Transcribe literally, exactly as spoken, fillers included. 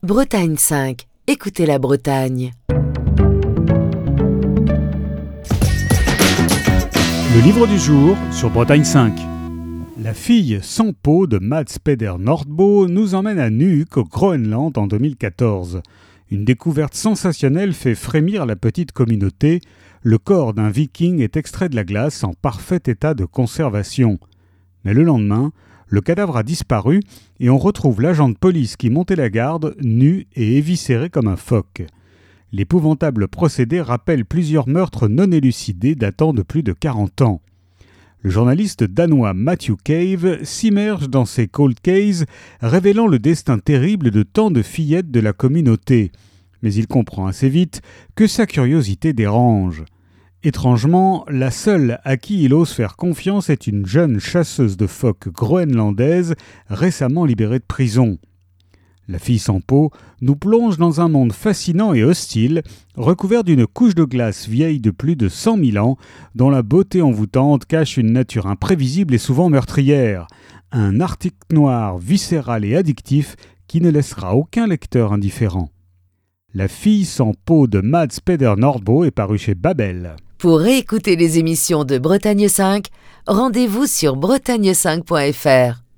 Bretagne cinq. Écoutez la Bretagne. Le livre du jour sur Bretagne cinq. La fille sans peau de Mads Peder Nordbo nous emmène à Nuuk, au Groenland, en deux mille quatorze. Une découverte sensationnelle fait frémir la petite communauté. Le corps d'un viking est extrait de la glace en parfait état de conservation. Mais le lendemain, le cadavre a disparu et on retrouve l'agent de police qui montait la garde, nu et éviscéré comme un phoque. L'épouvantable procédé rappelle plusieurs meurtres non élucidés datant de plus de quarante ans. Le journaliste danois Matthew Cave s'immerge dans ces cold cases, révélant le destin terrible de tant de fillettes de la communauté. Mais il comprend assez vite que sa curiosité dérange. Étrangement, la seule à qui il ose faire confiance est une jeune chasseuse de phoques groenlandaise récemment libérée de prison. La fille sans peau nous plonge dans un monde fascinant et hostile, recouvert d'une couche de glace vieille de plus de cent mille ans, dont la beauté envoûtante cache une nature imprévisible et souvent meurtrière. Un arctique noir viscéral et addictif qui ne laissera aucun lecteur indifférent. La fille sans peau de Mads Peder Nordbo est parue chez Babel. Pour réécouter les émissions de Bretagne cinq, rendez-vous sur bretagne cinq point f r.